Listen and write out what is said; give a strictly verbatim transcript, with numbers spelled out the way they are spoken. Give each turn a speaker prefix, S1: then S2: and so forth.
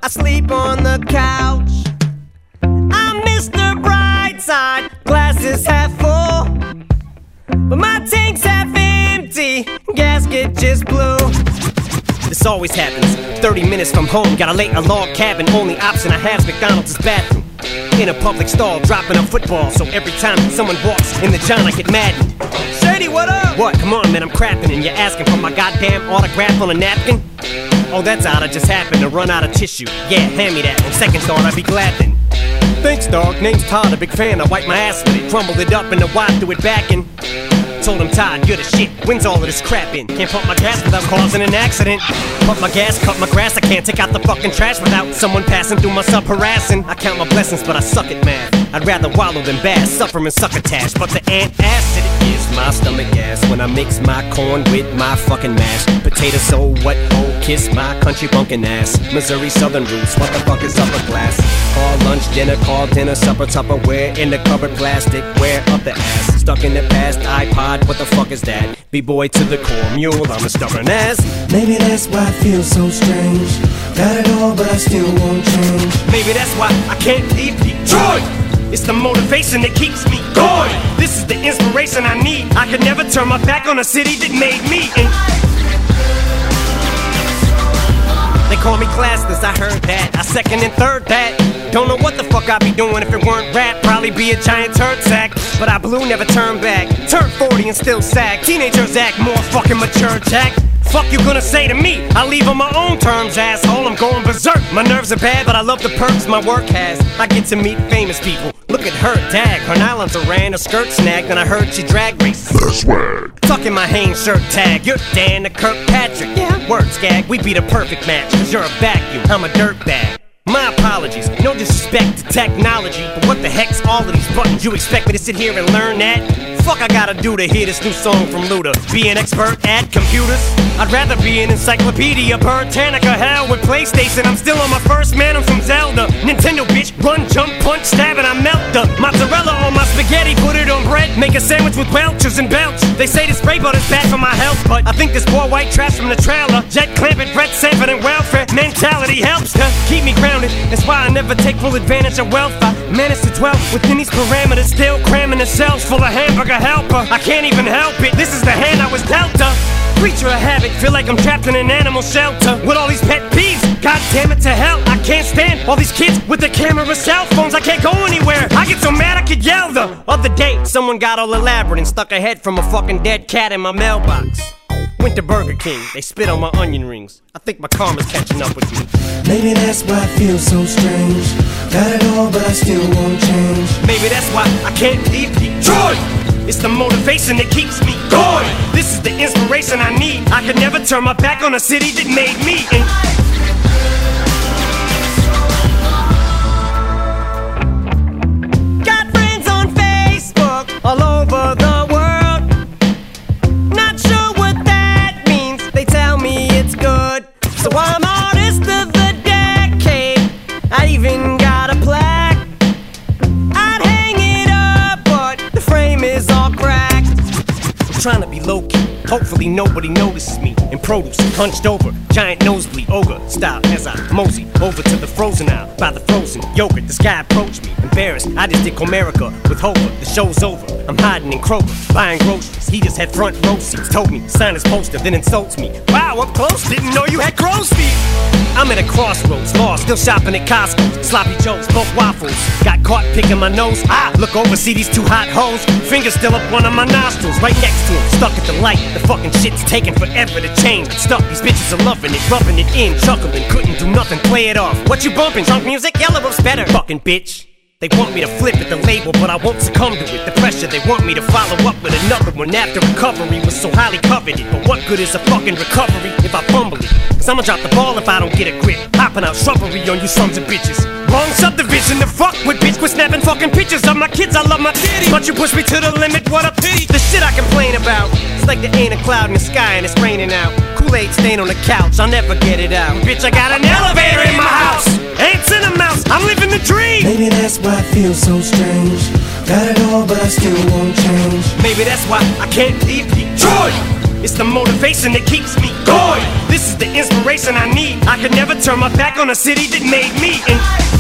S1: I sleep on the couch. I'm Mister Brightside, glasses half full, but my tank's half empty, gasket just blew. This always happens, thirty minutes from home, gotta lay a log cabin, only option I have's McDonald's bathroom. In a public stall, dropping a football, so every time someone walks in the john I get maddened. Shady, what up? What? Come on, man, I'm crapping and you're asking for my goddamn autograph on a napkin? Oh, that's odd, I just happened to run out of tissue. Yeah, hand me that, on second thought I'd be glad then. Thanks, dog, name's Todd, a big fan, I wipe my ass with it, crumbled it up and the wipe threw it back in. Told him, Todd, you're the shit, when's all of this crap in? Can't pump my gas without causing an accident. Pump my gas, cut my grass, I can't take out the fucking trash without someone passing through my sub harassing. I count my blessings, but I suck at math. I'd rather wallow than bass, suffer and succotash. But the antacid is my stomach gas when I mix my corn with my fucking mash. Potato so what, oh, kiss my country bunkin' ass. Missouri Southern roots, what the fuck is upper class? Call lunch, dinner, call dinner, supper, Tupperware in the cupboard, plastic, wear up the ass. Stuck in the past, iPod, what the fuck is that? B-boy to the core, mule, I'm a stubborn ass.
S2: Maybe that's why I feel so strange. Got it all, but I still won't change.
S1: Maybe that's why I can't leave Detroit. It's the motivation that keeps me going. This is the inspiration I need. I could never turn my back on a city that made me. And they call me classless, I heard that. I second and third that. Don't know what the fuck I'd be doing if it weren't rap. Probably be a giant turd sack. But I blew, never turned back. Turned forty and still sag. Teenagers act more fucking mature, Jack. Fuck you gonna say to me? I leave on my own terms, asshole. I'm going berserk. My nerves are bad, but I love the perks my work has. I get to meet famous people. Look at her, dag. Her nylons are ran, her skirt snagged, and I heard she drag races.
S3: That's swag.
S1: Tucking my Hanes shirt tag. You're Dan to Kirkpatrick. Yeah, word skag. We'd be the perfect match. Cause you're a vacuum, I'm a dirt bag. My apologies, no disrespect to technology, but what the heck's all of these buttons? You expect me to sit here and learn that? Fuck I gotta do to hear this new song from Luda? Be an expert at computers? I'd rather be an encyclopedia, Britannica, hell with PlayStation. I'm still on my first man, I'm from Zelda. Nintendo bitch, run, jump, punch, stab, and I melt the mozzarella on my spaghetti, put it on bread, make a sandwich with Welchers and belch. They say this spray butter's bad for my health, but I think this poor white trash from the trailer, Jet Clampett, Brett Sanford, and welfare mentality helps to keep me grounded. That's why I never take full advantage of wealth. I manage to dwell within these parameters, still cramming the cells full of hamburger helper. I can't even help it, this is the hand I was dealt a. Creature of habit, feel like I'm trapped in an animal shelter with all these pet peeves. God damn it to hell, I can't stand all these kids with their camera cell phones. I can't go anywhere, I get so mad I could yell. The other day, someone got all elaborate and stuck a head from a fucking dead cat in my mailbox. Went to Burger King, they spit on my onion rings. I think my karma's catching up with me.
S2: Maybe that's why I feel so strange. Got it all, but I still won't change.
S1: Maybe that's why I can't leave Detroit. It's the motivation that keeps me going. This is the inspiration I need. I could never turn my back on a city that made me. And got friends on Facebook all over the world. Not sure what that means. They tell me it's good. So I'm artist of the decade. I even got a plaque. I'd hang it up, but the frame is all cracked. I'm trying to be low-key. Hopefully nobody notices me. In produce, hunched over, giant nosebleed, ogre style as I mosey over to the frozen aisle by the frozen yogurt. This guy approached me, embarrassed. I just did Comerica with Hover. The show's over. I'm hiding in Kroger, buying groceries. He just had front row seats. Told me sign his poster, then insults me. Wow, up close, didn't know you had crow's feet. I'm at a crossroads, lost, still shopping at Costco. Sloppy Joes, both waffles. Got caught picking my nose. Ah, look over, see these two hot hoes. Fingers still up one of my nostrils, right next to him. Stuck at the light. The fucking shit's taking forever to change. It's stuck, these bitches are loving it, rubbing it in, chuckling, couldn't do nothing, play it off. What you bumping? Drunk music? Yellow Rope's better. Fucking bitch. They want me to flip at the label, but I won't succumb to it. The pressure, they want me to follow up with another one after recovery was so highly coveted. But what good is a fucking recovery if I fumble it? Cause I'ma drop the ball if I don't get a grip. Hopping out shrubbery on you sons of bitches. Wrong subdivision to fuck with, bitch. Quit snapping fucking pictures of my kids. I love my titties, but you push me to the limit, what a pity. The shit I complain about, it's like there ain't a cloud in the sky and it's raining out. Kool-Aid stain on the couch, I'll never get it out. Bitch, I got an elevator in my house. Ants in a mouse, I'm living the dream.
S2: Maybe that's why I feel so strange. Got it all, but I still won't change.
S1: Maybe that's why I can't leave Detroit. It's the motivation that keeps me going. This is the inspiration I need. I could never turn my back on a city that made me. And